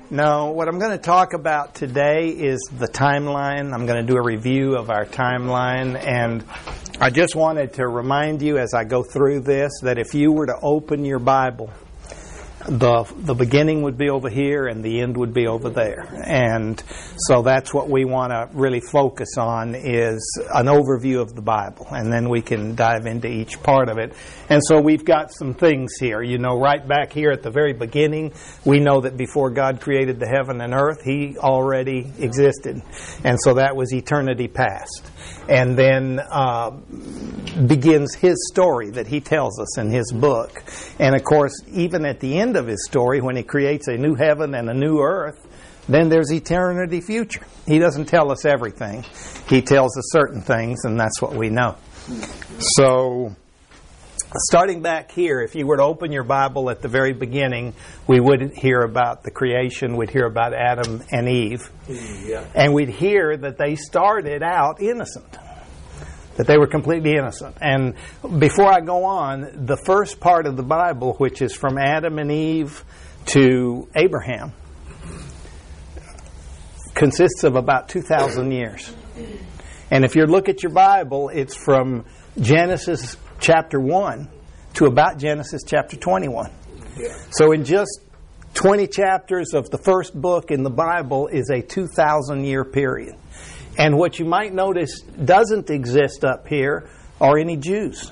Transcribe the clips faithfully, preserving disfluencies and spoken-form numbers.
No, what I'm going to talk about today is the timeline. I'm going to do a review of our timeline, and I just wanted to remind you as I go through this that if you were to open your Bible, the the beginning would be over here and the end would be over there. And so that's what we want to really focus on, is an overview of the Bible, and then we can dive into each part of it. And so we've got some things here. You know, right back here at the very beginning, we know that before God created the heaven and earth, He already existed. And so that was eternity past. And then uh, begins His story that He tells us in His book. And of course, even at the end of His story, when He creates a new heaven and a new earth, then there's eternity future. He doesn't tell us everything. He tells us certain things, and that's what we know. So, starting back here, if you were to open your Bible at the very beginning, we would hear about the creation. We'd hear about Adam and Eve. Yeah. And we'd hear that they started out innocent. That they were completely innocent. And before I go on, the first part of the Bible, which is from Adam and Eve to Abraham, consists of about two thousand years. And if you look at your Bible, it's from Genesis chapter one to about Genesis chapter twenty-one. Yeah. So in just twenty chapters of the first book in the Bible is a two thousand year period. And what you might notice doesn't exist up here are any Jews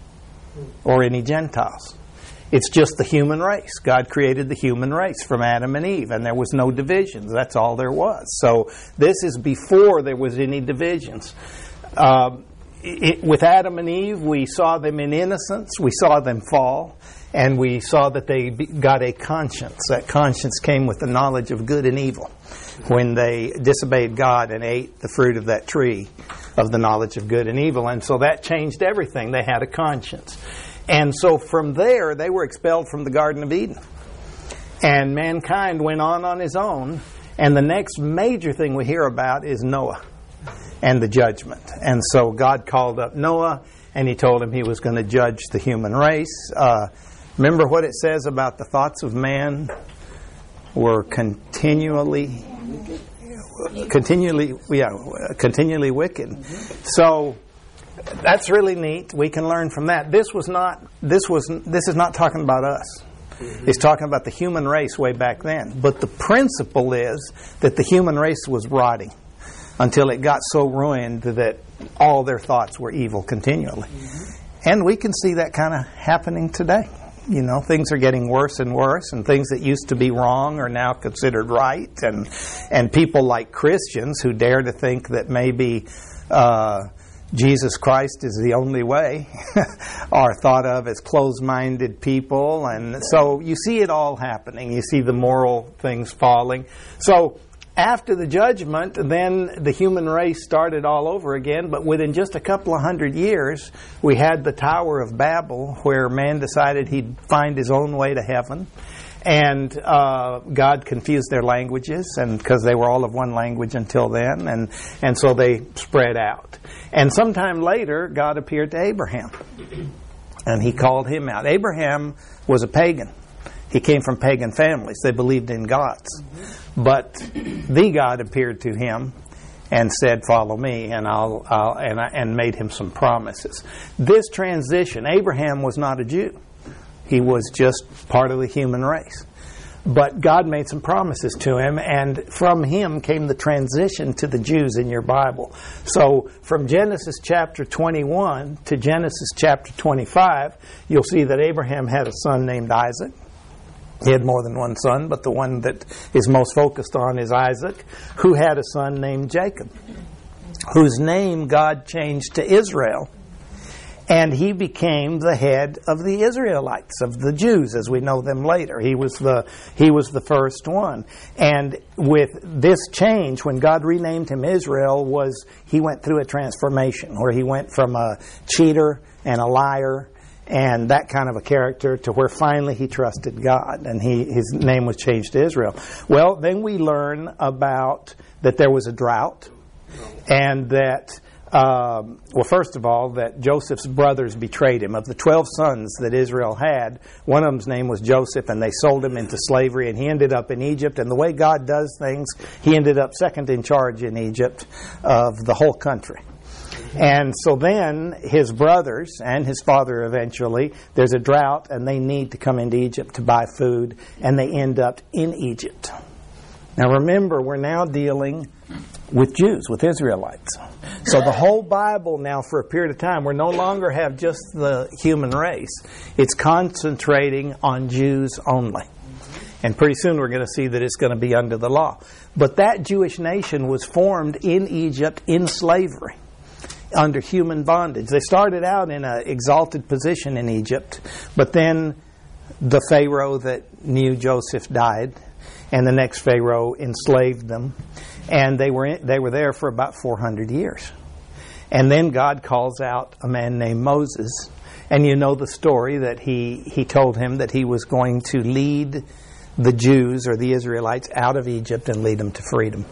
or any Gentiles. It's just the human race. God created the human race from Adam and Eve, and there was no divisions. That's all there was. So this is before there was any divisions. Uh, it, with Adam and Eve, we saw them in innocence. We saw them fall, and we saw that they got a conscience. That conscience came with the knowledge of good and evil when they disobeyed God and ate the fruit of that tree of the knowledge of good and evil. And so that changed everything. They had a conscience. And so from there, they were expelled from the Garden of Eden. And mankind went on on his own. And the next major thing we hear about is Noah and the judgment. And so God called up Noah, and He told him He was going to judge the human race. Uh, remember what it says about the thoughts of man were continually, continually, yeah, continually wicked. So that's really neat. We can learn from that. This was not. This was. This is not talking about us. Mm-hmm. It's talking about the human race way back then. But the principle is that the human race was rotting until it got so ruined that all their thoughts were evil continually. Mm-hmm. And we can see that kind of happening today. You know, things are getting worse and worse, and things that used to be wrong are now considered right. And and people like Christians who dare to think that maybe Uh, Jesus Christ is the only way are thought of as closed-minded people. And so you see it all happening. You see the moral things falling. So after the judgment, then the human race started all over again. But within just a couple of hundred years, we had the Tower of Babel, where man decided he'd find his own way to heaven. And uh, God confused their languages, and because they were all of one language until then, and, and so they spread out. And sometime later, God appeared to Abraham, and He called him out. Abraham was a pagan. He came from pagan families. They believed in gods. But the God appeared to him and said, "Follow me," and I'll, I'll and I, and made him some promises. This transition, Abraham was not a Jew. He was just part of the human race. But God made some promises to him, and from him came the transition to the Jews in your Bible. So from Genesis chapter twenty-one to Genesis chapter twenty-five, you'll see that Abraham had a son named Isaac. He had more than one son, but the one that is most focused on is Isaac, who had a son named Jacob, whose name God changed to Israel. And he became the head of the Israelites, of the Jews, as we know them later. He was the he was the first one. And with this change, when God renamed him Israel, was he went through a transformation where he went from a cheater and a liar and that kind of a character to where finally he trusted God, and he his name was changed to Israel. Well, then we learn about that there was a drought, and that uh, well, first of all, that Joseph's brothers betrayed him. Of the twelve sons that Israel had, one of them's name was Joseph, and they sold him into slavery, and he ended up in Egypt. And the way God does things, he ended up second in charge in Egypt of the whole country. And so then his brothers and his father eventually, there's a drought, and they need to come into Egypt to buy food, and they end up in Egypt. Now remember, we're now dealing with Jews, with Israelites. So the whole Bible now, for a period of time, we no longer have just the human race. It's concentrating on Jews only. And pretty soon we're going to see that it's going to be under the law. But that Jewish nation was formed in Egypt in slavery, under human bondage. They started out in an exalted position in Egypt, but then the Pharaoh that knew Joseph died, and the next Pharaoh enslaved them, and they were in, they were there for about four hundred years. And then God calls out a man named Moses, and you know the story that he, he told him that he was going to lead the Jews or the Israelites out of Egypt and lead them to freedom.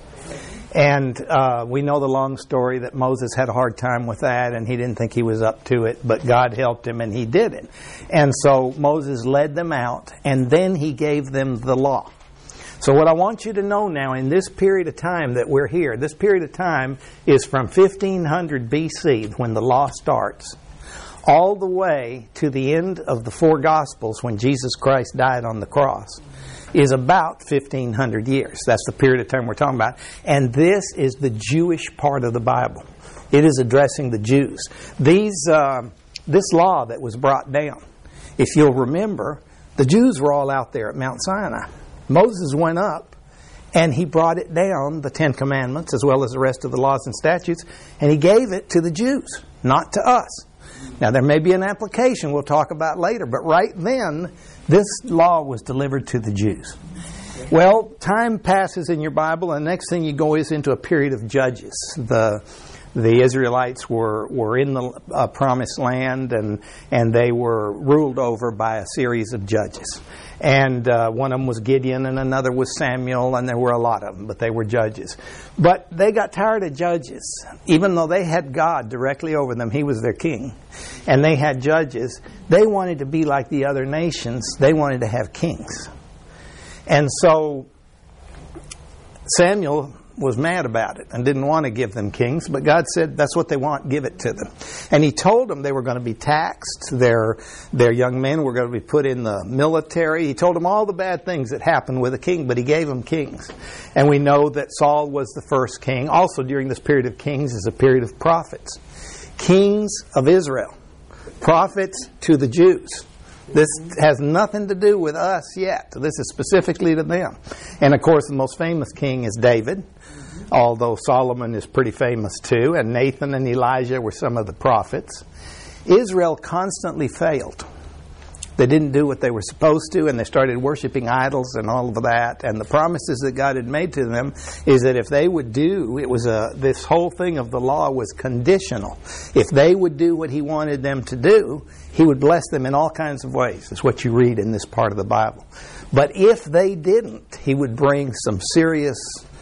And uh, we know the long story that Moses had a hard time with that, and he didn't think he was up to it, but God helped him and he did it. And so Moses led them out, and then he gave them the law. So what I want you to know now, in this period of time that we're here, this period of time is from fifteen hundred B C, when the law starts, all the way to the end of the four Gospels, when Jesus Christ died on the cross, is about fifteen hundred years. That's the period of time we're talking about. And this is the Jewish part of the Bible. It is addressing the Jews. These, uh, this law that was brought down, if you'll remember, the Jews were all out there at Mount Sinai. Moses went up and he brought it down, the Ten Commandments, as well as the rest of the laws and statutes, and he gave it to the Jews, not to us. Now, there may be an application we'll talk about later, but right then, this law was delivered to the Jews. Well, time passes in your Bible, and the next thing you go is into a period of judges. The the Israelites were, were in the uh, promised land, and, and they were ruled over by a series of judges. And uh, one of them was Gideon, and another was Samuel, and there were a lot of them, but they were judges. But they got tired of judges. Even though they had God directly over them, He was their king, and they had judges, they wanted to be like the other nations. They wanted to have kings. And so Samuel was mad about it and didn't want to give them kings, but God said, that's what they want, give it to them. And He told them they were going to be taxed, their their young men were going to be put in the military. He told them all the bad things that happened with a king, but He gave them kings. And we know that Saul was the first king. Also during this period of kings is a period of prophets. Kings of Israel. Prophets to the Jews. This has nothing to do with us yet. This is specifically to them. And of course the most famous king is David, although Solomon is pretty famous too, and Nathan and Elijah were some of the prophets. Israel constantly failed. They didn't do what they were supposed to, and they started worshiping idols and all of that. And the promises that God had made to them is that if they would do, it was a, this whole thing of the law was conditional. If they would do what He wanted them to do, He would bless them in all kinds of ways. That's what you read in this part of the Bible. But if they didn't, He would bring some serious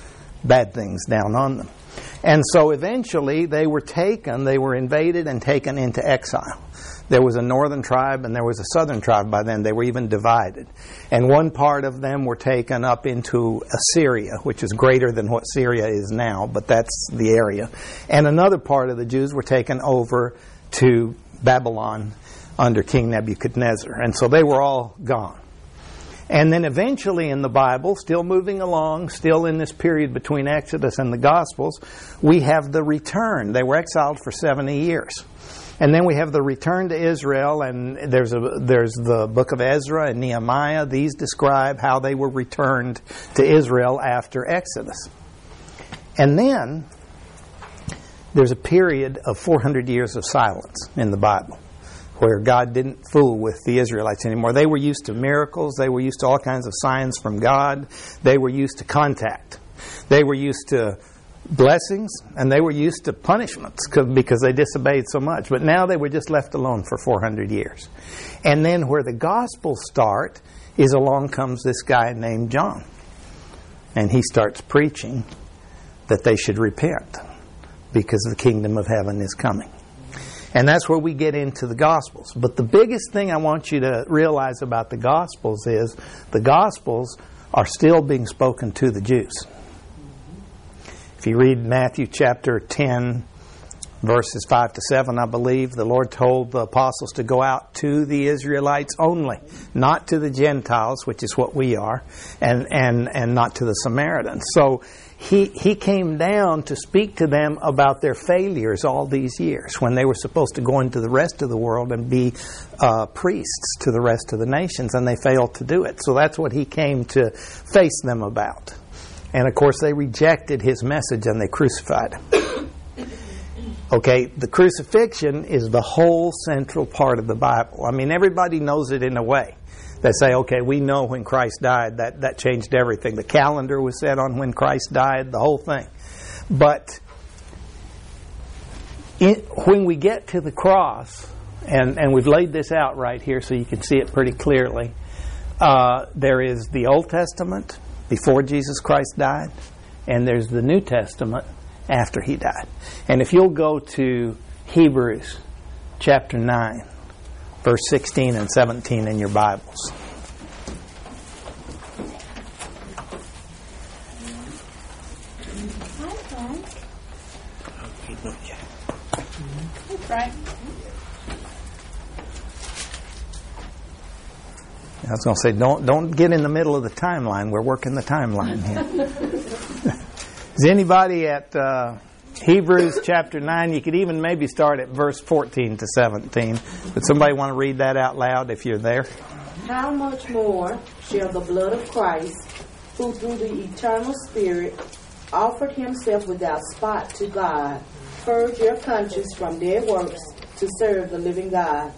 bad things down on them. And so eventually they were taken, they were invaded and taken into exile. There was a northern tribe and there was a southern tribe by then. They were even divided. And one part of them were taken up into Assyria, which is greater than what Syria is now, but that's the area. And another part of the Jews were taken over to Babylon under King Nebuchadnezzar. And so they were all gone. And then eventually in the Bible, still moving along, still in this period between Exodus and the Gospels, we have the return. They were exiled for seventy years. And then we have the return to Israel, and there's a there's the book of Ezra and Nehemiah. These describe how they were returned to Israel after Exodus. And then there's a period of four hundred years of silence in the Bible, where God didn't fool with the Israelites anymore. They were used to miracles. They were used to all kinds of signs from God. They were used to contact. They were used to blessings, and they were used to punishments because they disobeyed so much. But now they were just left alone for four hundred years. And then where the Gospels start is along comes this guy named John. And he starts preaching that they should repent, because the kingdom of heaven is coming. And that's where we get into the Gospels. But the biggest thing I want you to realize about the Gospels is the Gospels are still being spoken to the Jews. If you read Matthew chapter ten, verses five to seven, I believe, the Lord told the apostles to go out to the Israelites only, not to the Gentiles, which is what we are, and, and, and not to the Samaritans. So he, he came down to speak to them about their failures all these years when they were supposed to go into the rest of the world and be uh, priests to the rest of the nations, and they failed to do it. So that's what he came to face them about. And of course they rejected his message and they crucified him. Okay, the crucifixion is the whole central part of the Bible. I mean, everybody knows it in a way. They say, okay, we know when Christ died, that, that changed everything. The calendar was set on when Christ died, the whole thing. But in, when we get to the cross, and, and we've laid this out right here so you can see it pretty clearly, uh, there is the Old Testament before Jesus Christ died, and there's the New Testament after he died. And if you'll go to Hebrews chapter nine, verse sixteen and seventeen in your Bibles. Right. I was going to say, don't don't get in the middle of the timeline. We're working the timeline here. Is anybody at uh, Hebrews chapter nine? You could even maybe start at verse fourteen to seventeen. Would somebody want to read that out loud if you're there? How much more shall the blood of Christ, who through the eternal Spirit offered himself without spot to God, purge your conscience from dead works to serve the living God?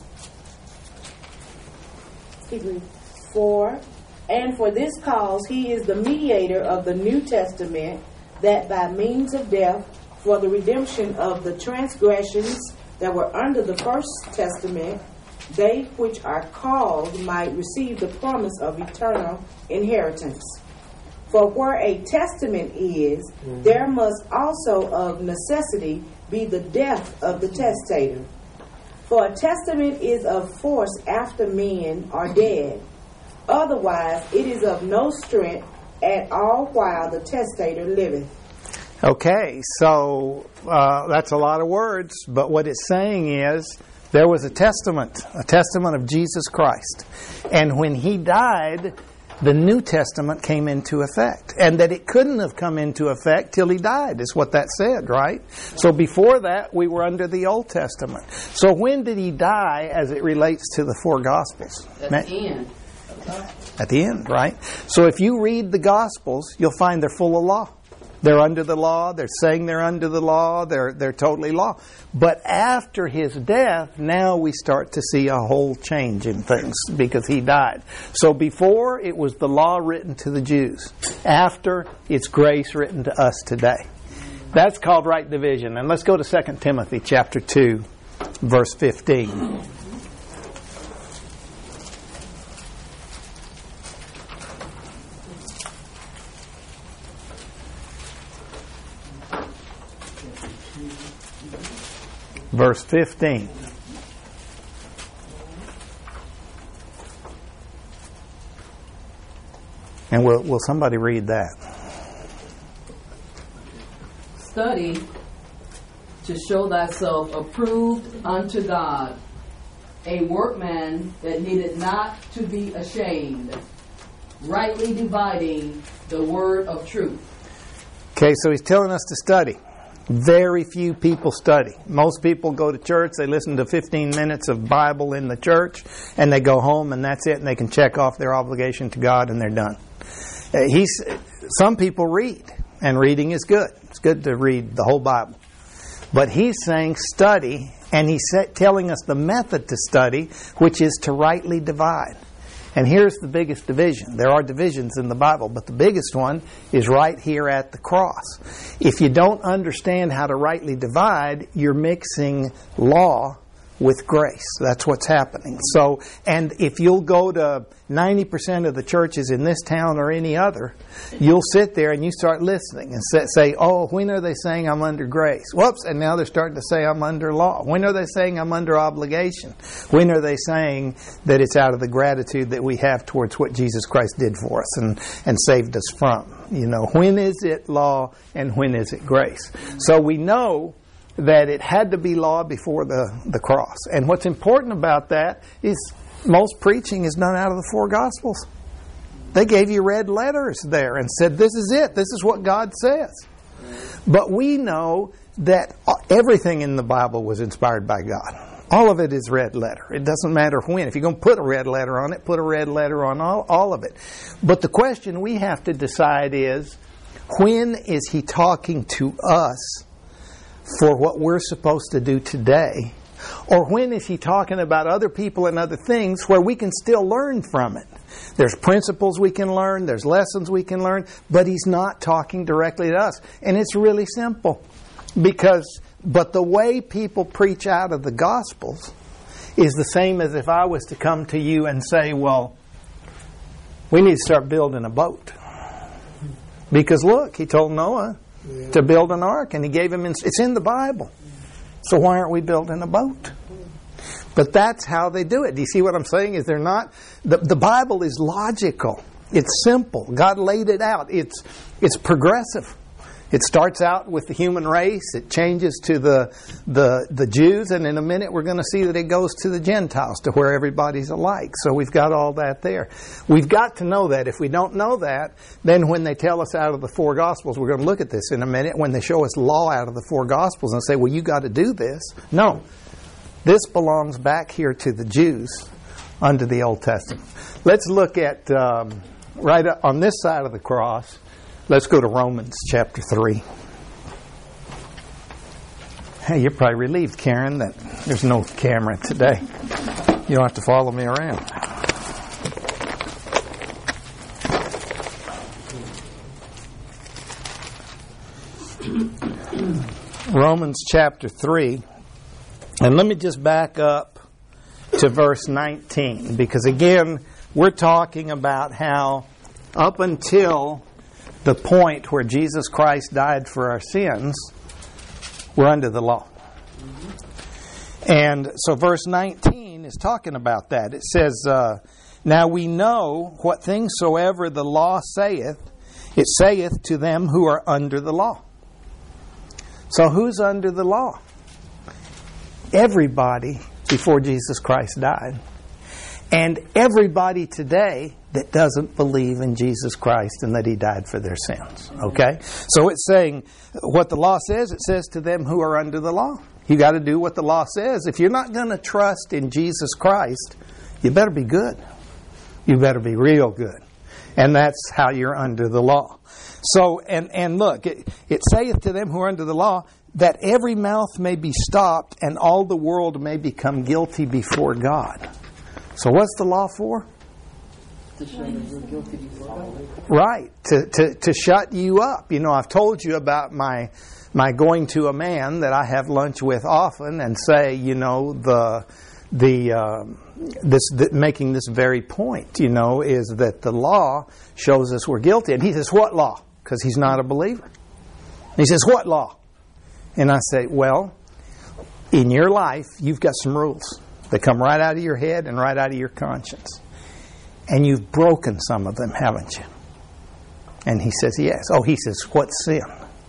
Hebrews four. And for this cause he is the mediator of the New Testament, that by means of death, for the redemption of the transgressions that were under the first testament, they which are called might receive the promise of eternal inheritance. For where a testament is, mm-hmm. there must also of necessity be the death of the testator. For a testament is of force after men are dead. Otherwise it is of no strength at all while the testator liveth. Okay, so uh, that's a lot of words, but what it's saying is there was a testament, a testament of Jesus Christ. And when he died, the New Testament came into effect. And that it couldn't have come into effect till he died, is what that said, right? So before that, we were under the Old Testament. So when did he die as it relates to the four Gospels? At the end. At the end, right? So if you read the Gospels, you'll find they're full of law. They're under the law. They're saying they're under the law. They're they're totally law. But after his death, now we start to see a whole change in things because he died. So before, it was the law written to the Jews. After, it's grace written to us today. That's called right division. And let's go to Second Timothy chapter two, verse fifteen. Verse fifteen. And will will somebody read that? Study to show thyself approved unto God, a workman that needed not to be ashamed, rightly dividing the word of truth. Okay, so he's telling us to study. Very few people study. Most people go to church, they listen to fifteen minutes of Bible in the church, and they go home and that's it, and they can check off their obligation to God and they're done. Uh, he's, some people read, and reading is good. It's good to read the whole Bible. But he's saying study, and he's telling us the method to study, which is to rightly divide. And here's the biggest division. There are divisions in the Bible, but the biggest one is right here at the cross. If you don't understand how to rightly divide, you're mixing law with grace. That's what's happening. So, and if you'll go to ninety percent of the churches in this town or any other, you'll sit there and you start listening and say, oh, when are they saying I'm under grace? Whoops, and now they're starting to say I'm under law. When are they saying I'm under obligation? When are they saying that it's out of the gratitude that we have towards what Jesus Christ did for us and, and saved us from? You know, when is it law and when is it grace? So we know that it had to be law before the, the cross. And what's important about that is most preaching is done out of the four Gospels. They gave you red letters there and said, this is it. This is what God says. But we know that everything in the Bible was inspired by God. All of it is red letter. It doesn't matter when. If you're going to put a red letter on it, put a red letter on all, all of it. But the question we have to decide is, when is he talking to us for what we're supposed to do today? Or when is he talking about other people and other things where we can still learn from it? There's principles we can learn, there's lessons we can learn, but he's not talking directly to us. And it's really simple. Because, but the way people preach out of the Gospels is the same as if I was to come to you and say, well, we need to start building a boat. Because look, he told Noah yeah. to build an ark, and he gave him, it's in the Bible. So why aren't we building a boat? But that's how they do it. Do you see what I'm saying? Is they're not, the, the Bible is logical. It's simple. God laid it out. It's it's progressive. It starts out with the human race. It changes to the, the the Jews, and in a minute we're going to see that it goes to the Gentiles, to where everybody's alike. So we've got all that there. We've got to know that. If we don't know that, then when they tell us out of the four Gospels, we're going to look at this in a minute, when they show us law out of the four Gospels and say, well, you got to do this. No. This belongs back here to the Jews under the Old Testament. Let's look at, um, right on this side of the cross, let's go to Romans chapter three. Hey, you're probably relieved, Karen, that there's no camera today. You don't have to follow me around. Romans chapter three. And let me just back up to verse nineteen. Because again, we're talking about how up until the point where Jesus Christ died for our sins, we're under the law. And so verse nineteen is talking about that. It says, uh, now we know what things soever the law saith, it saith to them who are under the law. So who's under the law? Everybody before Jesus Christ died. And everybody today that doesn't believe in Jesus Christ and that He died for their sins. Okay? So it's saying what the law says, it says to them who are under the law. You got to do what the law says. If you're not going to trust in Jesus Christ, you better be good. You better be real good. And that's how you're under the law. So, and, and look, it, it saith to them who are under the law, that every mouth may be stopped and all the world may become guilty before God. So what's the law for? To show that you're guilty before God. Right. To, to, to shut you up. You know, I've told you about my my going to a man that I have lunch with often and say, you know, the the um, this the, making this very point, you know, is that the law shows us we're guilty. And he says, what law? Because he's not a believer. He says, what law? And I say, well, in your life, you've got some rules that come right out of your head and right out of your conscience. And you've broken some of them, haven't you? And he says, yes. Oh, he says, what sin?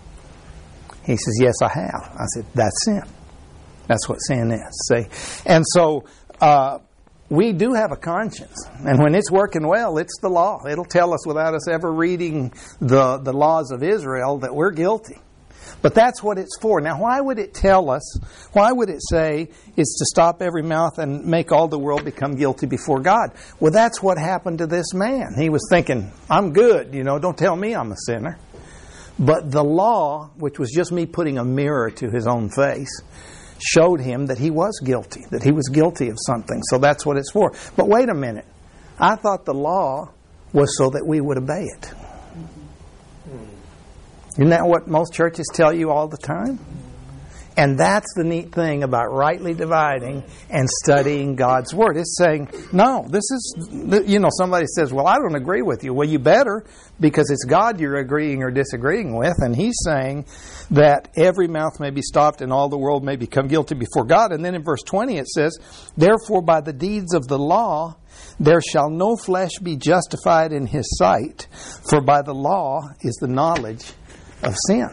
He says, yes, I have. I said, that's sin. That's what sin is. See? And so uh, we do have a conscience. And when it's working well, it's the law. It'll tell us without us ever reading the, the laws of Israel that we're guilty. But that's what it's for. Now, why would it tell us, why would it say it's to stop every mouth and make all the world become guilty before God? Well, that's what happened to this man. He was thinking, I'm good, you know, don't tell me I'm a sinner. But the law, which was just me putting a mirror to his own face, showed him that he was guilty, that he was guilty of something. So that's what it's for. But wait a minute. I thought the law was so that we would obey it. Isn't that what most churches tell you all the time? And that's the neat thing about rightly dividing and studying God's Word. It's saying, no, this is, you know, somebody says, well, I don't agree with you. Well, you better, because it's God you're agreeing or disagreeing with. And He's saying that every mouth may be stopped and all the world may become guilty before God. And then in verse twenty it says, therefore by the deeds of the law there shall no flesh be justified in His sight, for by the law is the knowledge of sin.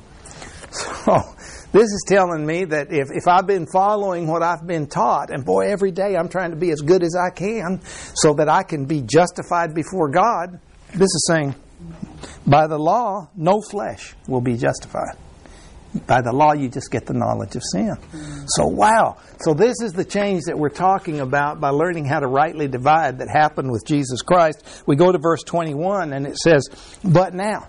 So this is telling me that if, if I've been following what I've been taught, and boy, every day I'm trying to be as good as I can so that I can be justified before God, this is saying, by the law, no flesh will be justified. By the law, you just get the knowledge of sin. So, wow. So this is the change that we're talking about by learning how to rightly divide that happened with Jesus Christ. We go to verse twenty-one and it says, but now.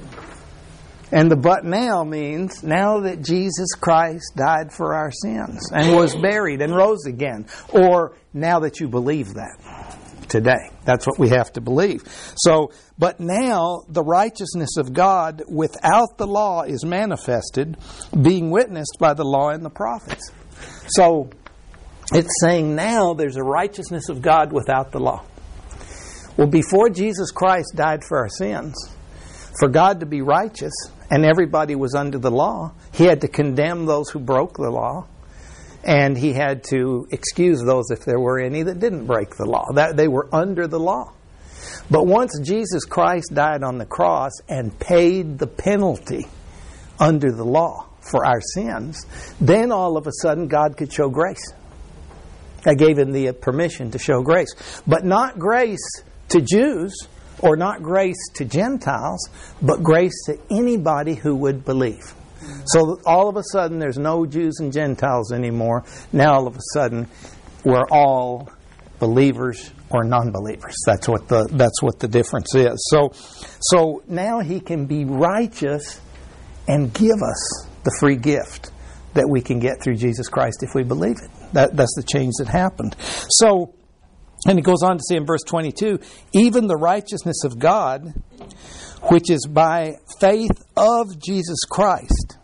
And the but now means now that Jesus Christ died for our sins and was buried and rose again. Or now that you believe that today. That's what we have to believe. So, but now the righteousness of God without the law is manifested, being witnessed by the law and the prophets. So, it's saying now there's a righteousness of God without the law. Well, before Jesus Christ died for our sins, for God to be righteous, and everybody was under the law, He had to condemn those who broke the law, and He had to excuse those if there were any that didn't break the law. That they were under the law. But once Jesus Christ died on the cross and paid the penalty under the law for our sins, then all of a sudden God could show grace. That gave Him the permission to show grace. But not grace to Jews, or not grace to Gentiles, but grace to anybody who would believe. So all of a sudden there's no Jews and Gentiles anymore. Now all of a sudden we're all believers or non-believers. That's what the that's what the difference is. So so now He can be righteous and give us the free gift that we can get through Jesus Christ if we believe it. That that's the change that happened. So, and it goes on to say in verse twenty-two, even the righteousness of God, which is by faith of Jesus Christ.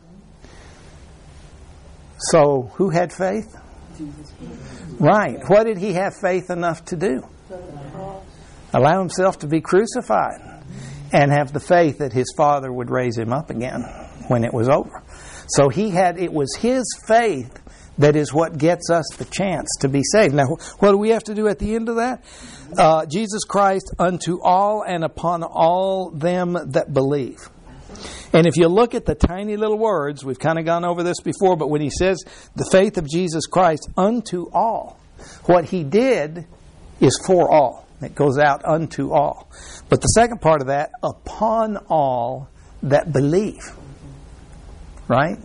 So, who had faith? Right. What did He have faith enough to do? Allow Himself to be crucified and have the faith that His Father would raise Him up again when it was over. So He had, it was His faith that is what gets us the chance to be saved. Now, what do we have to do at the end of that? Uh, Jesus Christ unto all and upon all them that believe. And if you look at the tiny little words, we've kind of gone over this before, but when He says the faith of Jesus Christ unto all, what He did is for all. It goes out unto all. But the second part of that, upon all that believe. Right?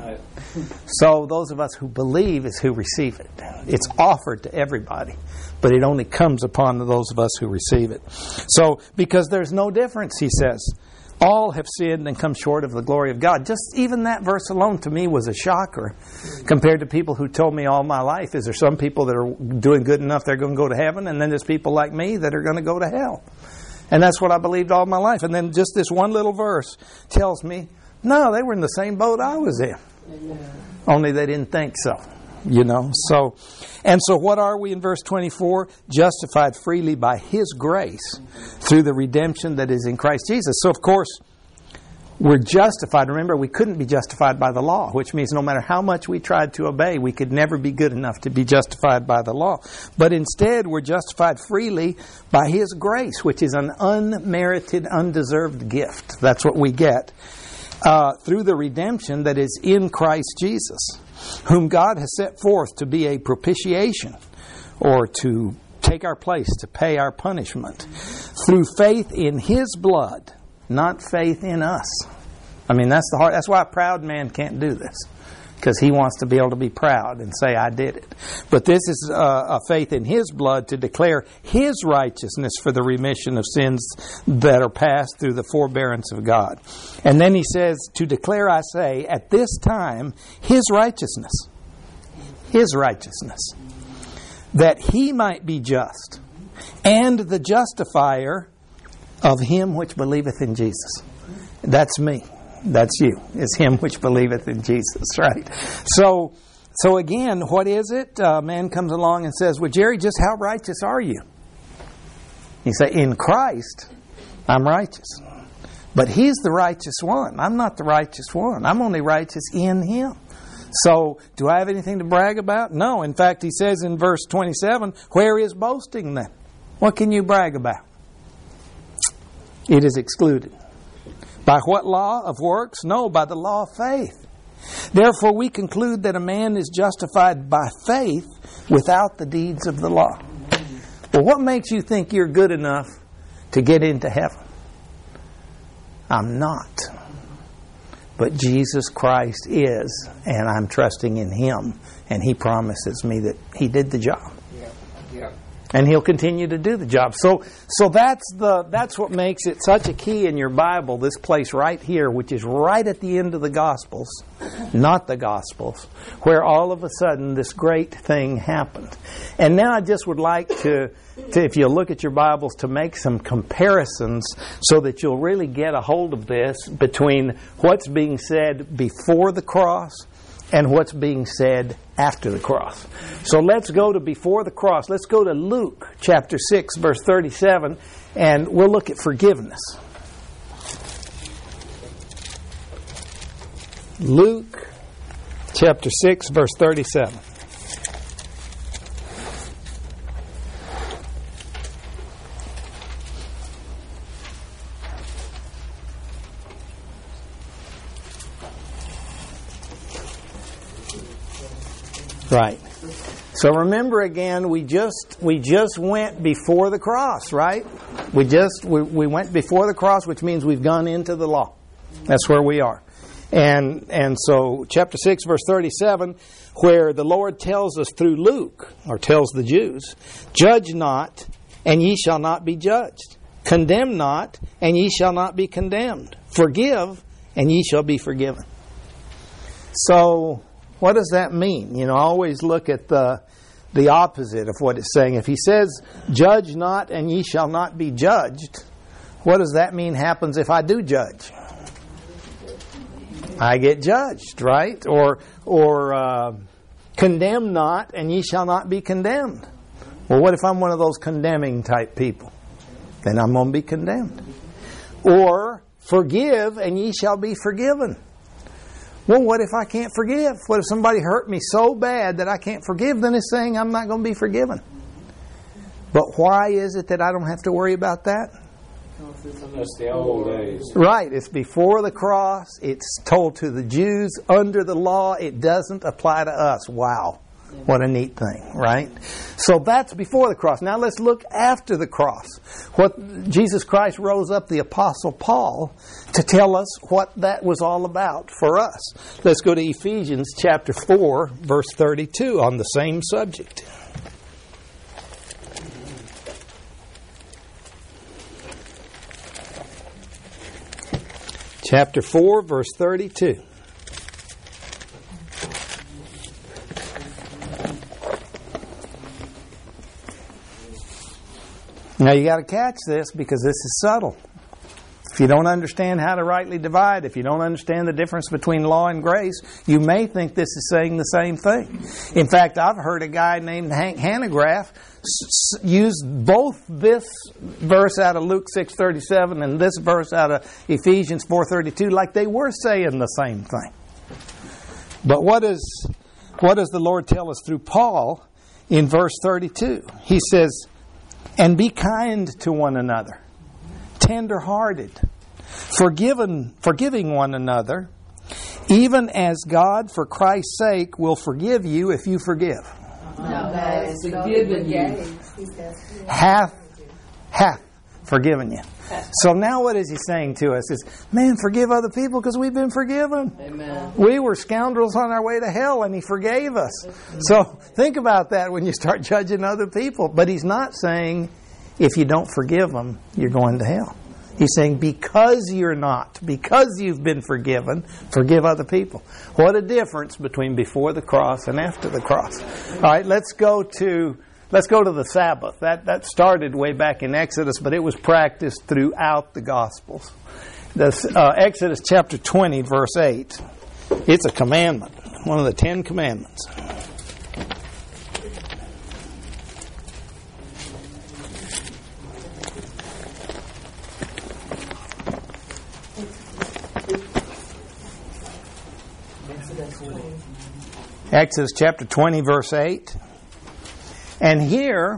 So those of us who believe is who receive it. It's offered to everybody, but it only comes upon those of us who receive it. So, because there's no difference, He says. All have sinned and come short of the glory of God. Just even that verse alone to me was a shocker compared to people who told me all my life, is there some people that are doing good enough they're going to go to heaven, and then there's people like me that are going to go to hell. And that's what I believed all my life. And then just this one little verse tells me, no, they were in the same boat I was in. Amen. Only they didn't think so. You know, so, and so what are we in verse twenty-four? Justified freely by His grace through the redemption that is in Christ Jesus. So, of course, we're justified. Remember, we couldn't be justified by the law, which means no matter how much we tried to obey, we could never be good enough to be justified by the law. But instead, we're justified freely by His grace, which is an unmerited, undeserved gift. That's what we get. Uh, through the redemption that is in Christ Jesus, whom God has set forth to be a propitiation, or to take our place, to pay our punishment, through faith in His blood, not faith in us. I mean, that's the hard. That's why a proud man can't do this, because he wants to be able to be proud and say, I did it. But this is uh, a faith in His blood to declare His righteousness for the remission of sins that are passed through the forbearance of God. And then He says, to declare, I say, at this time, His righteousness. His righteousness. That He might be just, and the justifier of him which believeth in Jesus. That's me. That's you. It's him which believeth in Jesus, right? So, so again, what is it? A man comes along and says, well, Jerry, just how righteous are you? You say, in Christ, I'm righteous. But He's the righteous one. I'm not the righteous one. I'm only righteous in Him. So, do I have anything to brag about? No. In fact, he says in verse twenty-seven, where is boasting then? What can you brag about? It is excluded. By what law of works? No, by the law of faith. Therefore, we conclude that a man is justified by faith without the deeds of the law. Well, what makes you think you're good enough to get into heaven? I'm not. But Jesus Christ is, and I'm trusting in Him, and He promises me that He did the job. Yeah. Yeah. And He'll continue to do the job. So so that's the that's what makes it such a key in your Bible, this place right here, which is right at the end of the Gospels, not the Gospels, where all of a sudden this great thing happened. And now I just would like to, to, if you look at your Bibles, to make some comparisons so that you'll really get a hold of this between what's being said before the cross and what's being said after the cross. So let's go to before the cross. Let's go to Luke chapter six, verse thirty-seven, and we'll look at forgiveness. Luke chapter six, verse thirty-seven. Right. So remember again, we just we just went before the cross, right? We just we, we went before the cross, which means we've gone into the law. That's where we are. And and so chapter six, verse thirty-seven, where the Lord tells us through Luke, or tells the Jews, judge not, and ye shall not be judged. Condemn not, and ye shall not be condemned. Forgive, and ye shall be forgiven. So what does that mean? You know, I always look at the the opposite of what it's saying. If he says, judge not and ye shall not be judged, what does that mean happens if I do judge? I get judged, right? Or or uh, condemn not and ye shall not be condemned. Well, what if I'm one of those condemning type people? Then I'm going to be condemned. Or forgive and ye shall be forgiven. Well, what if I can't forgive? What if somebody hurt me so bad that I can't forgive? Then it's saying I'm not going to be forgiven. But why is it that I don't have to worry about that? That's the old days. Right. It's before the cross. It's told to the Jews under the law. It doesn't apply to us. Wow. What a neat thing, right? So that's before the cross. Now let's look after the cross. What Jesus Christ rose up the Apostle Paul to tell us what that was all about for us. Let's go to Ephesians chapter four, verse thirty-two on the same subject. Chapter four, verse thirty-two. Now you got to catch this because this is subtle. If you don't understand how to rightly divide, if you don't understand the difference between law and grace, you may think this is saying the same thing. In fact, I've heard a guy named Hank Hanegraaff use both this verse out of Luke six thirty-seven and this verse out of Ephesians four thirty-two like they were saying the same thing. But what is what does the Lord tell us through Paul in verse thirty-two? He says, and be kind to one another, tender-hearted, forgiven, forgiving one another, even as God, for Christ's sake, will forgive you if you forgive. Now that is forgiven you. Hath, hath forgiven you. So now what is he saying to us is, man, forgive other people because we've been forgiven. Amen. We were scoundrels on our way to hell and he forgave us. So think about that when you start judging other people. But he's not saying if you don't forgive them, you're going to hell. He's saying because you're not, because you've been forgiven, forgive other people. What a difference between before the cross and after the cross. All right, let's go to let's go to the Sabbath. That that started way back in Exodus, but it was practiced throughout the Gospels. This, uh, Exodus chapter twenty, verse eight. It's a commandment, one of the Ten Commandments. Exodus chapter twenty, verse eight. And here,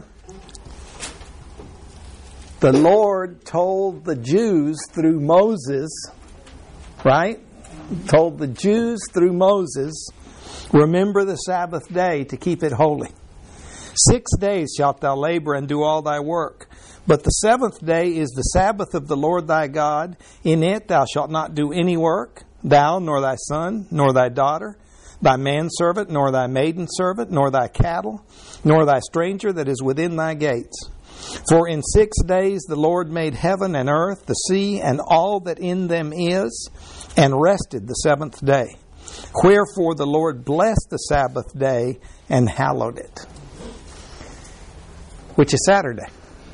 the Lord told the Jews through Moses, right? Told the Jews through Moses, remember the Sabbath day to keep it holy. Six days shalt thou labor and do all thy work. But the seventh day is the Sabbath of the Lord thy God. In it thou shalt not do any work, thou, nor thy son, nor thy daughter, thy manservant, nor thy maidservant, nor thy cattle, nor thy stranger that is within thy gates. For in six days the Lord made heaven and earth, the sea, and all that in them is, and rested the seventh day. Wherefore the Lord blessed the Sabbath day and hallowed it. Which is Saturday.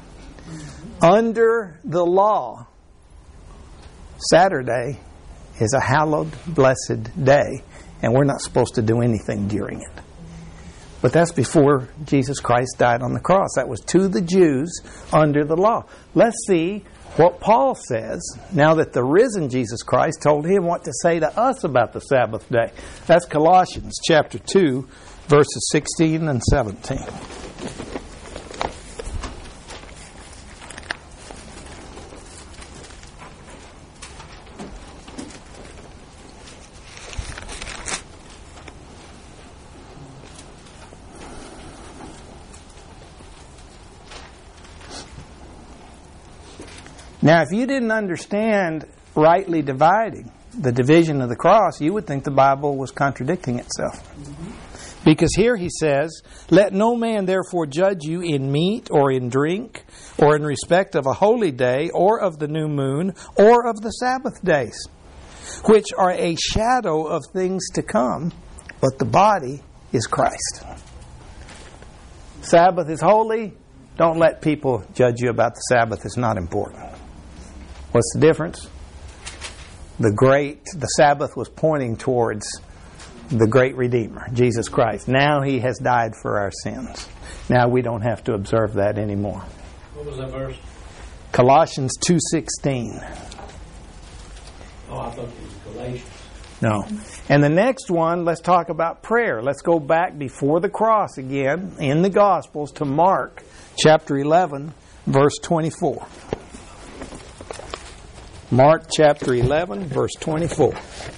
Under the law, Saturday is a hallowed, blessed day, and we're not supposed to do anything during it. But that's before Jesus Christ died on the cross. That was to the Jews under the law. Let's see what Paul says now that the risen Jesus Christ told him what to say to us about the Sabbath day. That's Colossians chapter two, verses sixteen and seventeen. Now, if you didn't understand rightly dividing, the division of the cross, you would think the Bible was contradicting itself. Mm-hmm. Because here he says, let no man therefore judge you in meat or in drink or in respect of a holy day or of the new moon or of the Sabbath days, which are a shadow of things to come, but the body is Christ. Sabbath is holy. Don't let people judge you about the Sabbath. It's not important. What's the difference? The great, the Sabbath was pointing towards the great Redeemer, Jesus Christ. Now He has died for our sins. Now we don't have to observe that anymore. What was that verse? Colossians two sixteen. Oh, I thought it was Galatians. No. And the next one, let's talk about prayer. Let's go back before the cross again in the Gospels to Mark chapter eleven, verse twenty-four. Mark chapter eleven, verse twenty-four.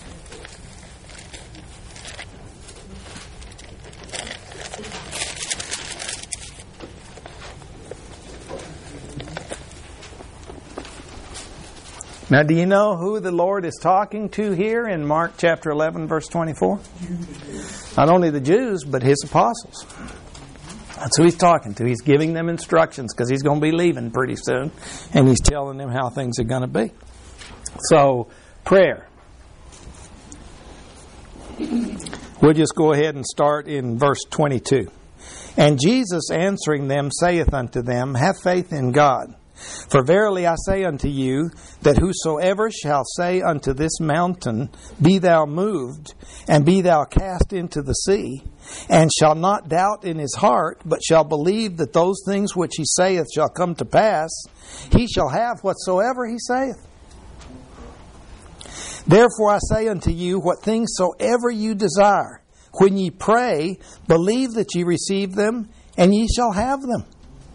Now, do you know who the Lord is talking to here in Mark chapter eleven, verse twenty-four? Not only the Jews, but His apostles. That's who He's talking to. He's giving them instructions because He's going to be leaving pretty soon. And He's telling them how things are going to be. So, prayer. We'll just go ahead and start in verse twenty-two. And Jesus answering them saith unto them, have faith in God. For verily I say unto you, that whosoever shall say unto this mountain, be thou moved, and be thou cast into the sea, and shall not doubt in his heart, but shall believe that those things which he saith shall come to pass, he shall have whatsoever he saith. Therefore I say unto you, what things soever you desire, when ye pray, believe that ye receive them, and ye shall have them.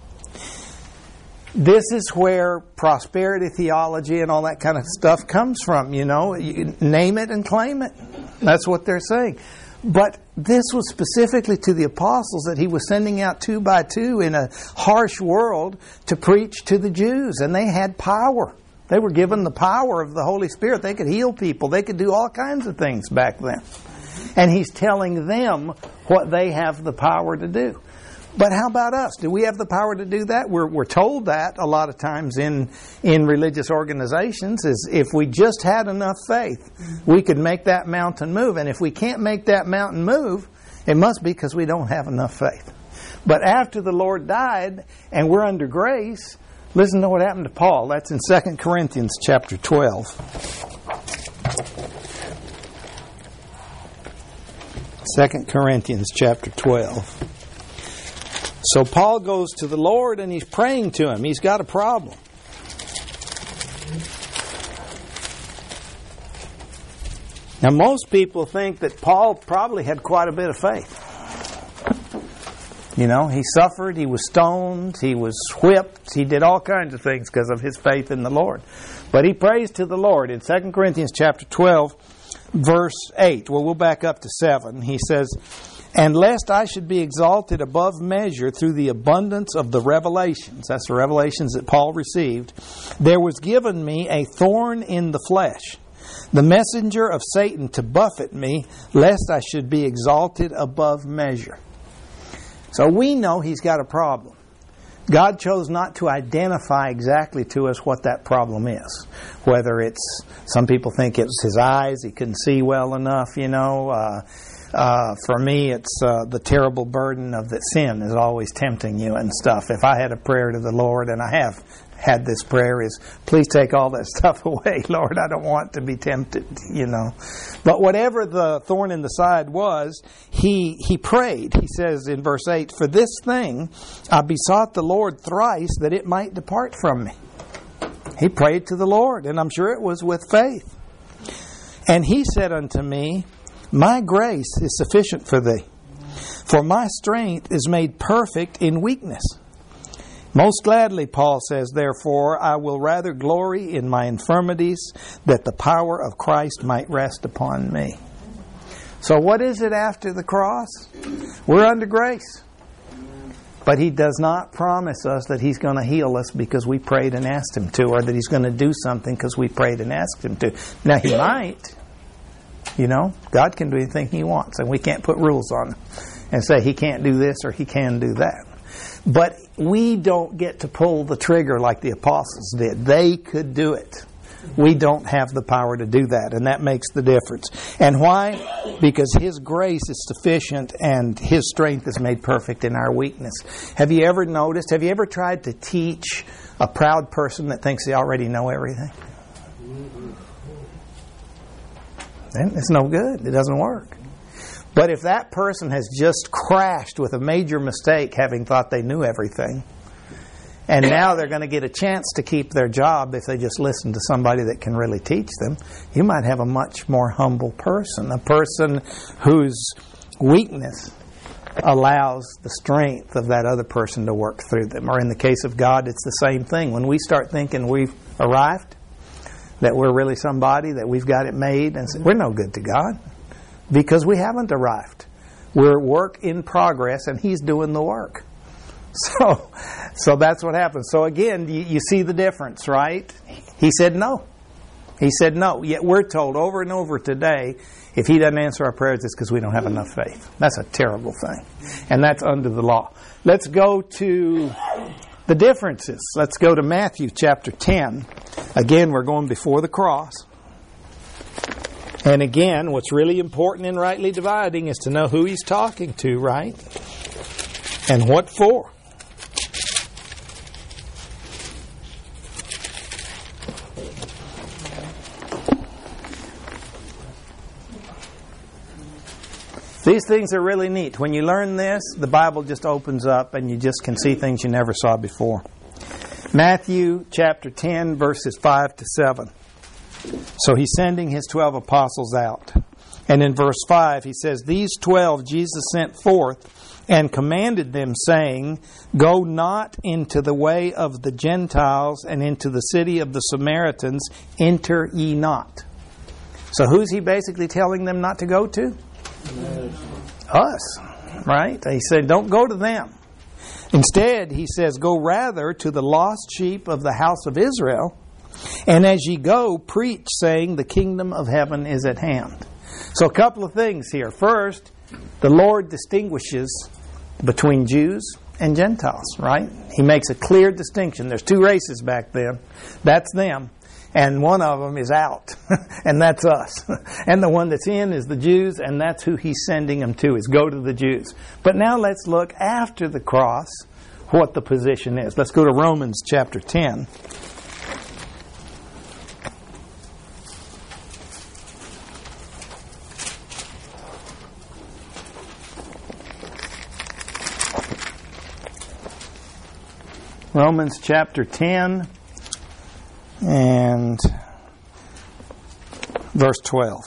This is where prosperity theology and all that kind of stuff comes from, you know. You name it and claim it. That's what they're saying. But this was specifically to the apostles that He was sending out two by two in a harsh world to preach to the Jews. And they had power. They were given the power of the Holy Spirit. They could heal people. They could do all kinds of things back then. And He's telling them what they have the power to do. But how about us? Do we have the power to do that? We're, we're told that a lot of times in, in religious organizations, is if we just had enough faith, we could make that mountain move. And if we can't make that mountain move, it must be because we don't have enough faith. But after the Lord died and we're under grace, Listen to what happened to Paul. That's in Second Corinthians chapter twelve. Second Corinthians chapter twelve. So Paul goes to the Lord and he's praying to Him. He's got a problem. Now most people think that Paul probably had quite a bit of faith. You know, he suffered, he was stoned, he was whipped, he did all kinds of things because of his faith in the Lord. But he prays to the Lord in Second Corinthians chapter twelve, verse eight. Well, we'll back up to seven. He says, "And lest I should be exalted above measure through the abundance of the revelations," that's the revelations that Paul received, "there was given me a thorn in the flesh, the messenger of Satan to buffet me, lest I should be exalted above measure." So we know he's got a problem. God chose not to identify exactly to us what that problem is. Whether it's, some people think it's his eyes, he couldn't see well enough, you know. Uh, uh, for me, it's uh, the terrible burden of that sin is always tempting you and stuff. If I had a prayer to the Lord, and I have had this prayer, is, please take all that stuff away, Lord. I don't want to be tempted, you know. But whatever the thorn in the side was, he he prayed. He says in verse eight, "For this thing I besought the Lord thrice, that it might depart from me." He prayed to the Lord, and I'm sure it was with faith. "And He said unto me, My grace is sufficient for thee, for my strength is made perfect in weakness. Most gladly," Paul says, "therefore I will rather glory in my infirmities, that the power of Christ might rest upon me." So what is it after the cross? We're under grace. But He does not promise us that He's going to heal us because we prayed and asked Him to, or that He's going to do something because we prayed and asked Him to. Now He might. You know, God can do anything He wants, and we can't put rules on Him and say He can't do this or He can do that. But we don't get to pull the trigger like the apostles did. They could do it. We don't have the power to do that, and that makes the difference. And why? Because His grace is sufficient and His strength is made perfect in our weakness. Have you ever noticed, have you ever tried to teach a proud person that thinks they already know everything? It's no good. It doesn't work. But if that person has just crashed with a major mistake, having thought they knew everything, and now they're going to get a chance to keep their job if they just listen to somebody that can really teach them, you might have a much more humble person, a person whose weakness allows the strength of that other person to work through them. Or in the case of God, it's the same thing. When we start thinking we've arrived, that we're really somebody, that we've got it made, and we're no good to God because we haven't arrived. We're work in progress, and He's doing the work. So, so that's what happens. So again, you, you see the difference, right? He said no. He said no. Yet we're told over and over today, if He doesn't answer our prayers, it's because we don't have enough faith. That's a terrible thing. And that's under the law. Let's go to the differences. Let's go to Matthew chapter ten. Again, we're going before the cross. And again, what's really important in rightly dividing is to know who He's talking to, right? And what for. These things are really neat. When you learn this, the Bible just opens up and you just can see things you never saw before. Matthew chapter ten, verses five to seven. So He's sending His twelve apostles out. And in verse five, He says, "These twelve Jesus sent forth and commanded them, saying, Go not into the way of the Gentiles, and into the city of the Samaritans enter ye not." So who's He basically telling them not to go to? Us, right? He said, don't go to them. Instead, He says, go rather to the lost sheep of the house of Israel, and as ye go, preach, saying, the kingdom of heaven is at hand. So a couple of things here. First, the Lord distinguishes between Jews and Gentiles, right? He makes a clear distinction. There's two races back then. That's them. And one of them is out, and that's us. And the one that's in is the Jews, and that's who He's sending them to, is go to the Jews. But now let's look after the cross. what the position is. Let's go to Romans chapter ten. Romans chapter ten and verse twelve.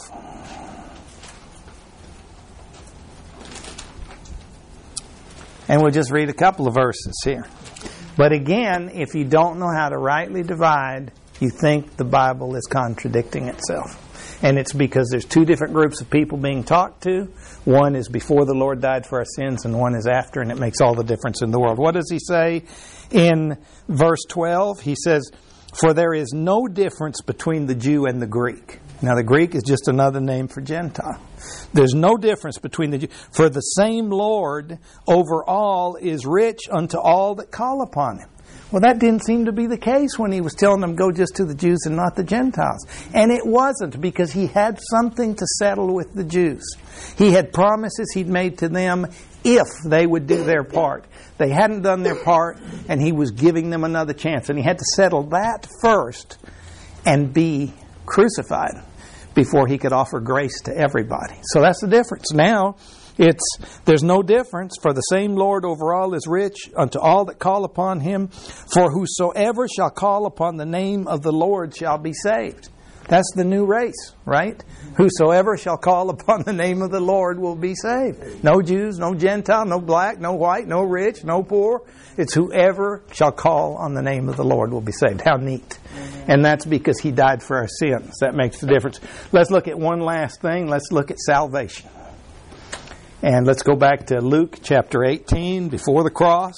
And we'll just read a couple of verses here. But again, if you don't know how to rightly divide, you think the Bible is contradicting itself. And it's because there's two different groups of people being talked to. One is before the Lord died for our sins, and one is after, and it makes all the difference in the world. What does he say in verse twelve? He says, "For there is no difference between the Jew and the Greek." Now, the Greek is just another name for Gentile. There's no difference between the Jew. "For the same Lord over all is rich unto all that call upon him." Well, that didn't seem to be the case when he was telling them, go just to the Jews and not the Gentiles. And it wasn't, because he had something to settle with the Jews. He had promises he'd made to them if they would do their part. They hadn't done their part, and he was giving them another chance. And he had to settle that first and be crucified before he could offer grace to everybody. So that's the difference. Now, it's there's no difference, for the same Lord over all is rich unto all that call upon him. For whosoever shall call upon the name of the Lord shall be saved. That's the new race, right? Whosoever shall call upon the name of the Lord will be saved. No Jews, no Gentile, no black, no white, no rich, no poor. It's whoever shall call on the name of the Lord will be saved. How neat. And that's because he died for our sins. That makes the difference. Let's look at one last thing. Let's look at salvation. And let's go back to Luke chapter eighteen, before the cross.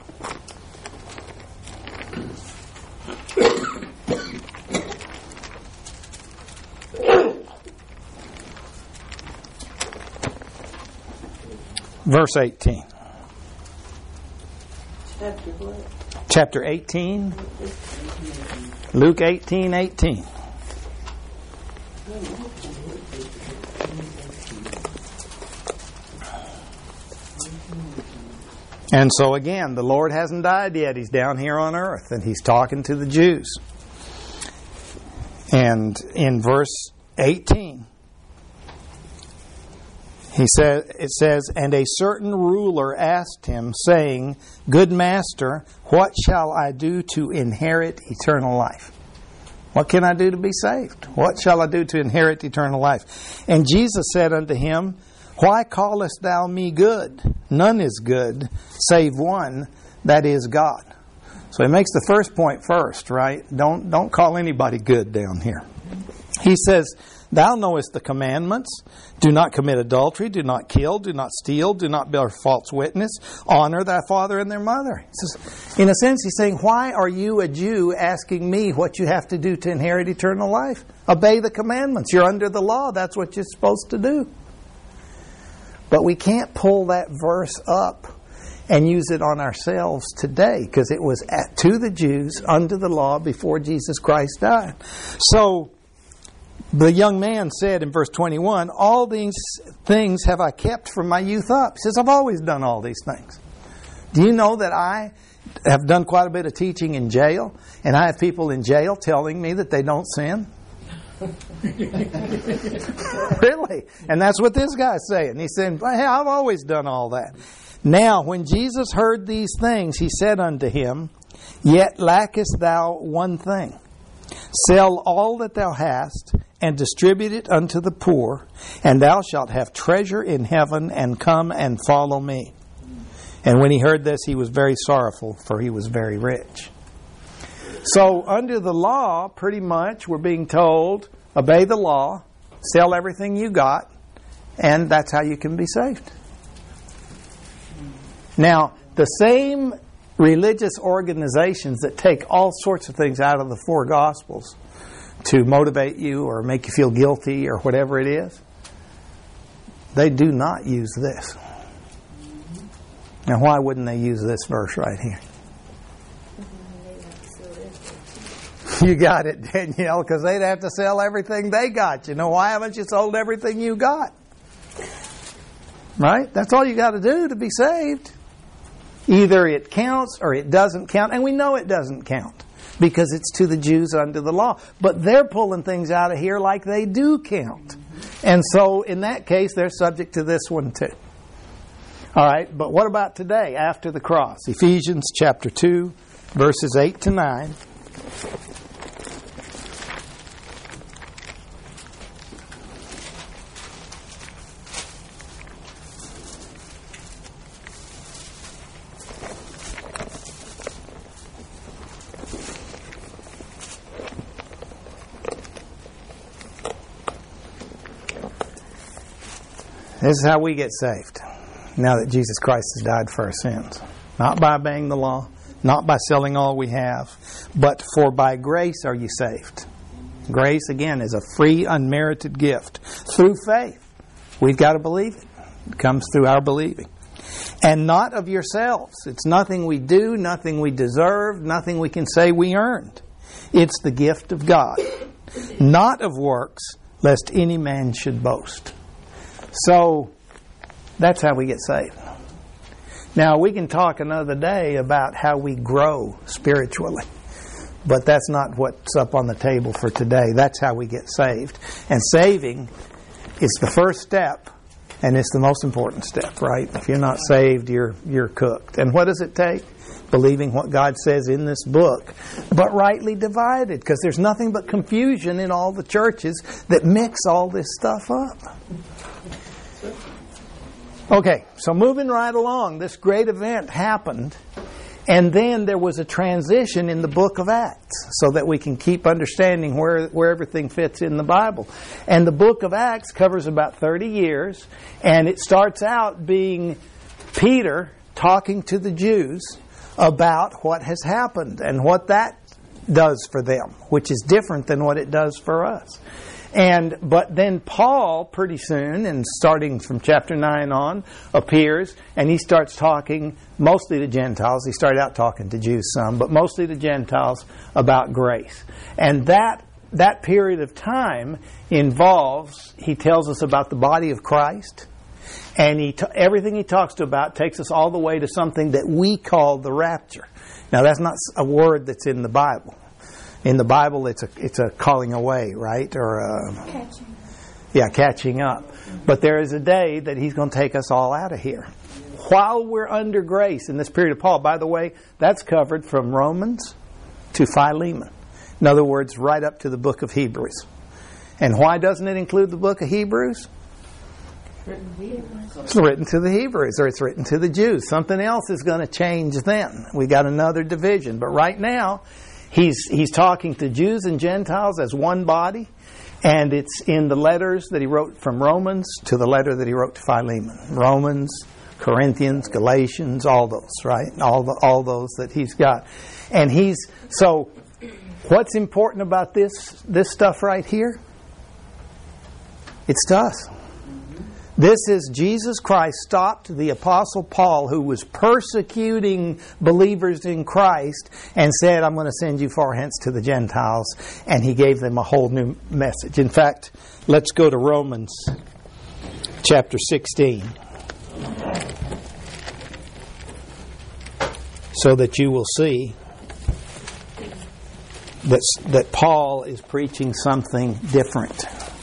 Verse eighteen. Chapter what? Chapter eighteen. Luke eighteen, eighteen. And so again, the Lord hasn't died yet. He's down here on earth, and he's talking to the Jews. And in verse eighteen, he said, it says, "And a certain ruler asked him, saying, Good master, what shall I do to inherit eternal life?" What can I do to be saved? What shall I do to inherit eternal life? And Jesus said unto him, Why callest thou me good? None is good, save one, that is God. So he makes the first point first, right? Don't, don't call anybody good down here. He says, Thou knowest the commandments. Do not commit adultery. Do not kill. Do not steal. Do not bear false witness. Honor thy father and their mother. He says, in a sense, he's saying, why are you, a Jew, asking me what you have to do to inherit eternal life? Obey the commandments. You're under the law. That's what you're supposed to do. But we can't pull that verse up and use it on ourselves today, because it was at, to the Jews under the law before Jesus Christ died. So the young man said in verse twenty-one, All these things have I kept from my youth up. He says, I've always done all these things. Do you know that I have done quite a bit of teaching in jail, and I have people in jail telling me that they don't sin? Really? And that's what this guy's saying. He's saying, hey, I've always done all that. Now, when Jesus heard these things, he said unto him, Yet lackest thou one thing. Sell all that thou hast, and distribute it unto the poor, and thou shalt have treasure in heaven, and come and follow me. And when he heard this, he was very sorrowful, for he was very rich. So under the law, pretty much, we're being told, obey the law, sell everything you got, and that's how you can be saved. Now, the same religious organizations that take all sorts of things out of the four Gospels to motivate you or make you feel guilty or whatever it is, they do not use this. Now, why wouldn't they use this verse right here? You got it, Danielle, because they'd have to sell everything they got. You know, why haven't you sold everything you got? Right? That's all you got to do to be saved. Either it counts or it doesn't count, and we know it doesn't count because it's to the Jews under the law. But they're pulling things out of here like they do count. And so in that case, they're subject to this one too. All right, but what about today after the cross? Ephesians chapter two, verses eight to nine. This is how we get saved, now that Jesus Christ has died for our sins. Not by obeying the law, not by selling all we have, but for by grace are you saved. Grace, again, is a free, unmerited gift through faith. We've got to believe it. It comes through our believing. And not of yourselves. It's nothing we do, nothing we deserve, nothing we can say we earned. It's the gift of God. Not of works, lest any man should boast. So, that's how we get saved. Now, we can talk another day about how we grow spiritually. But that's not what's up on the table for today. That's how we get saved. And saving is the first step, and it's the most important step, right? If you're not saved, you're you're cooked. And what does it take? Believing what God says in this book, but rightly divided, because there's nothing but confusion in all the churches that mix all this stuff up. Okay, so moving right along, this great event happened, and then there was a transition in the book of Acts so that we can keep understanding where, where everything fits in the Bible. And the book of Acts covers about thirty years, and it starts out being Peter talking to the Jews about what has happened and what that does for them, which is different than what it does for us. And but then Paul, pretty soon, and starting from chapter nine on, appears, and he starts talking mostly to Gentiles. He started out talking to Jews some, but mostly to Gentiles about grace. And that that period of time involves, he tells us about the body of Christ, and he t- everything he talks to about takes us all the way to something that we call the rapture. Now, that's not a word that's in the Bible. In the Bible, it's a it's a calling away, right? Or a, catching. Yeah, catching up. But there is a day that he's going to take us all out of here. While we're under grace in this period of Paul, by the way, that's covered from Romans to Philemon. In other words, right up to the book of Hebrews. And why doesn't it include the book of Hebrews? It's written to the Hebrews, or it's written to the Jews. Something else is going to change then. We got another division. But right now, He's he's talking to Jews and Gentiles as one body, and it's in the letters that he wrote from Romans to the letter that he wrote to Philemon. Romans, Corinthians, Galatians, all those, right? All the all those that he's got. And he's so what's important about this this stuff right here? It's to us. This is Jesus Christ stopped the Apostle Paul, who was persecuting believers in Christ, and said, I'm going to send you far hence to the Gentiles. And he gave them a whole new message. In fact, let's go to Romans chapter sixteen, so that you will see that, that Paul is preaching something different.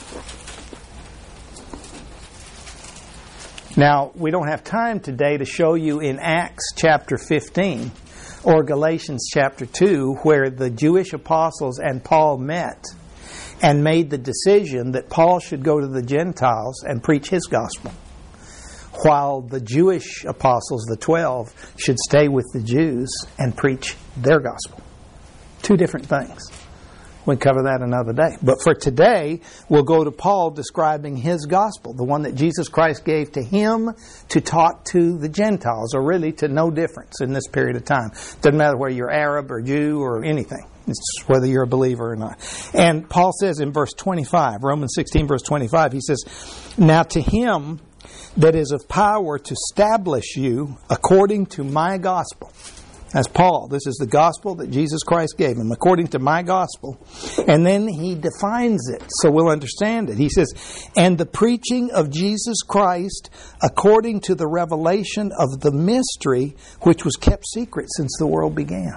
Now, we don't have time today to show you in Acts chapter fifteen or Galatians chapter two where the Jewish apostles and Paul met and made the decision that Paul should go to the Gentiles and preach his gospel, while the Jewish apostles, the twelve, should stay with the Jews and preach their gospel. Two different things. We'll cover that another day. But for today, we'll go to Paul describing his gospel, the one that Jesus Christ gave to him to talk to the Gentiles, or really to no difference in this period of time. Doesn't matter whether you're Arab or Jew or anything. It's whether you're a believer or not. And Paul says in verse twenty-five, Romans sixteen, verse twenty-five, he says, Now to him that is of power to establish you according to my gospel That's Paul. This is the gospel that Jesus Christ gave him, according to my gospel. And then he defines it so we'll understand it. He says, and the preaching of Jesus Christ according to the revelation of the mystery which was kept secret since the world began.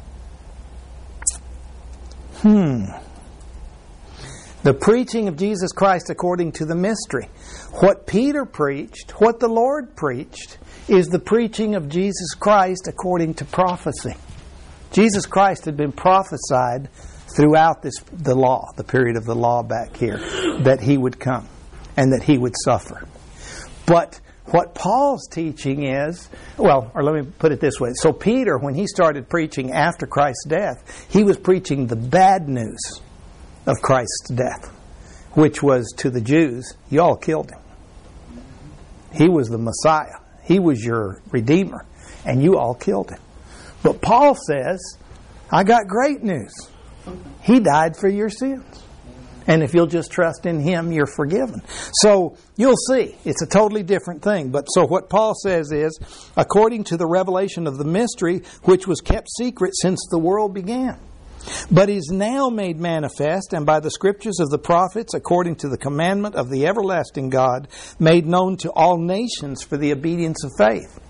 Hmm. The preaching of Jesus Christ according to the mystery. What Peter preached, what the Lord preached, is the preaching of Jesus Christ according to prophecy. Jesus Christ had been prophesied throughout this the law, the period of the law back here, that He would come and that He would suffer. But what Paul's teaching is, well, or let me put it this way. So Peter, when he started preaching after Christ's death, he was preaching the bad news of Christ's death, which was to the Jews, y'all killed Him. He was the Messiah. He was your Redeemer, and you all killed Him. But Paul says, I got great news. He died for your sins. And if you'll just trust in Him, you're forgiven. So you'll see, it's a totally different thing. But so what Paul says is, according to the revelation of the mystery, which was kept secret since the world began, but is now made manifest, and by the scriptures of the prophets, according to the commandment of the everlasting God, made known to all nations for the obedience of faith.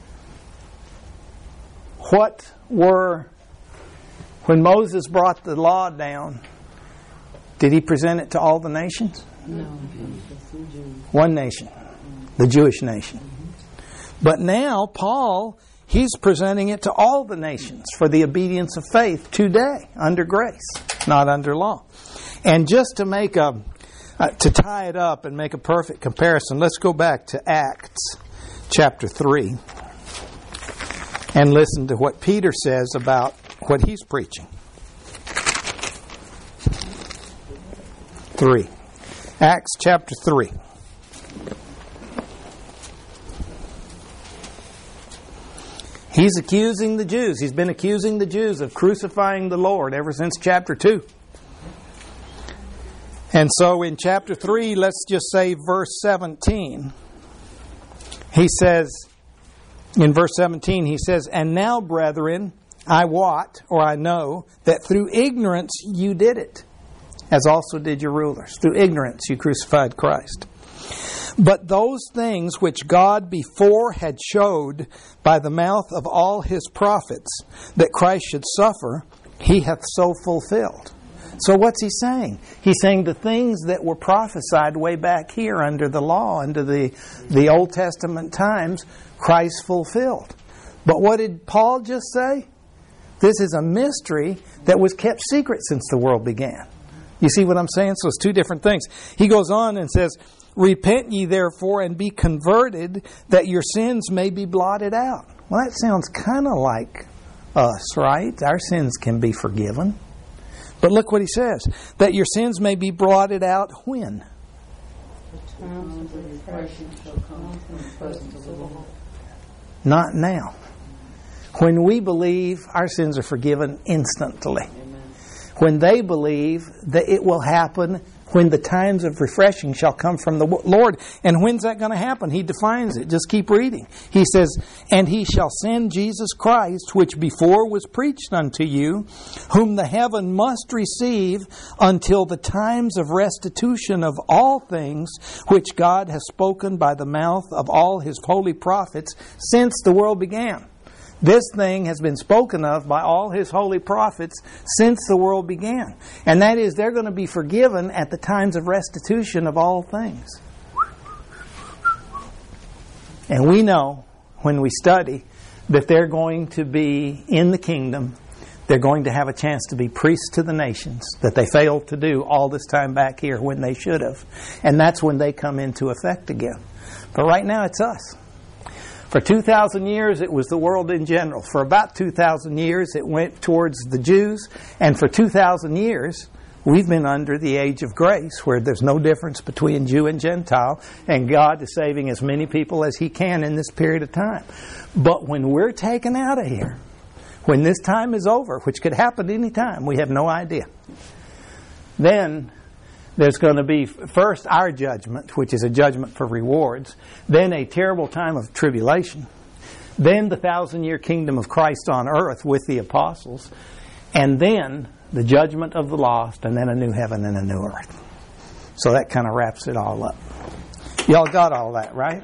What were, when Moses brought the law down, did he present it to all the nations? No. One nation, the Jewish nation. But now, Paul, he's presenting it to all the nations for the obedience of faith today, under grace, not under law. And just to make a, uh, to tie it up and make a perfect comparison, let's go back to Acts chapter three and listen to what Peter says about what he's preaching. Three. Acts chapter three. He's accusing the Jews. He's been accusing the Jews of crucifying the Lord ever since chapter two. And so in chapter three, let's just say verse seventeen. He says, in verse seventeen, he says, and now, brethren, I wot, or I know, that through ignorance you did it, as also did your rulers. Through ignorance you crucified Christ. But those things which God before had showed by the mouth of all His prophets, that Christ should suffer, He hath so fulfilled. So what's he saying? He's saying the things that were prophesied way back here under the law, under the, the Old Testament times, Christ fulfilled. But what did Paul just say? This is a mystery that was kept secret since the world began. You see what I'm saying? So it's two different things. He goes on and says, repent ye therefore and be converted, that your sins may be blotted out. Well, that sounds kind of like us, right? Our sins can be forgiven. But look what he says. That your sins may be blotted out when? Not now. When we believe, our sins are forgiven instantly. When they believe that it will happen when the times of refreshing shall come from the Lord. And when's that going to happen? He defines it. Just keep reading. He says, and He shall send Jesus Christ, which before was preached unto you, whom the heaven must receive until the times of restitution of all things, which God has spoken by the mouth of all His holy prophets since the world began. This thing has been spoken of by all His holy prophets since the world began. And that is, they're going to be forgiven at the times of restitution of all things. And we know, when we study, that they're going to be in the kingdom. They're going to have a chance to be priests to the nations that they failed to do all this time back here when they should have. And that's when they come into effect again. But right now it's us. For two thousand years, it was the world in general. For about two thousand years, it went towards the Jews. And for two thousand years, we've been under the age of grace, where there's no difference between Jew and Gentile, and God is saving as many people as He can in this period of time. But when we're taken out of here, when this time is over, which could happen any time, we have no idea, then there's going to be first our judgment, which is a judgment for rewards, then a terrible time of tribulation, then the thousand-year kingdom of Christ on earth with the apostles, and then the judgment of the lost, and then a new heaven and a new earth. So that kind of wraps it all up. Y'all got all that, right?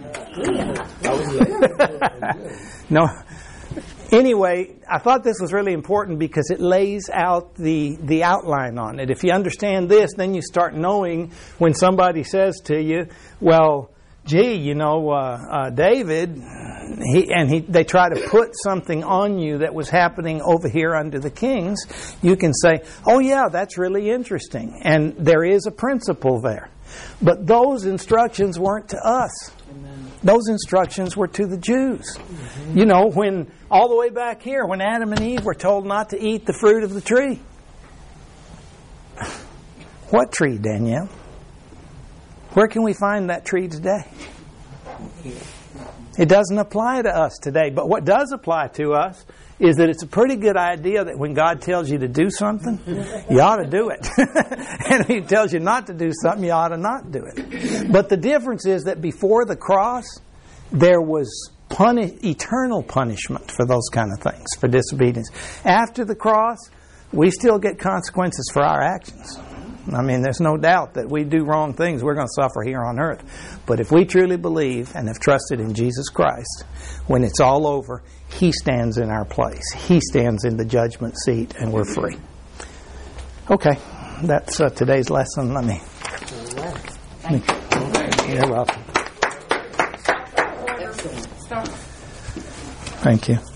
No. Anyway, I thought this was really important because it lays out the, the outline on it. If you understand this, then you start knowing when somebody says to you, well, gee, you know, uh, uh, David, he, and he, they try to put something on you that was happening over here under the kings, you can say, oh yeah, that's really interesting. And there is a principle there. But those instructions weren't to us. Amen. Those instructions were to the Jews. Mm-hmm. You know, when all the way back here, when Adam and Eve were told not to eat the fruit of the tree. What tree, Danielle? Where can we find that tree today? It doesn't apply to us today. But what does apply to us is that it's a pretty good idea that when God tells you to do something, you ought to do it. And if He tells you not to do something, you ought to not do it. But the difference is that before the cross, there was puni- eternal punishment for those kind of things, for disobedience. After the cross, we still get consequences for our actions. I mean, there's no doubt that we do wrong things, we're going to suffer here on earth. But if we truly believe and have trusted in Jesus Christ, when it's all over, He stands in our place. He stands in the judgment seat, and we're free. Okay, that's uh, today's lesson. Let me. Thank you. You're welcome. Thank you.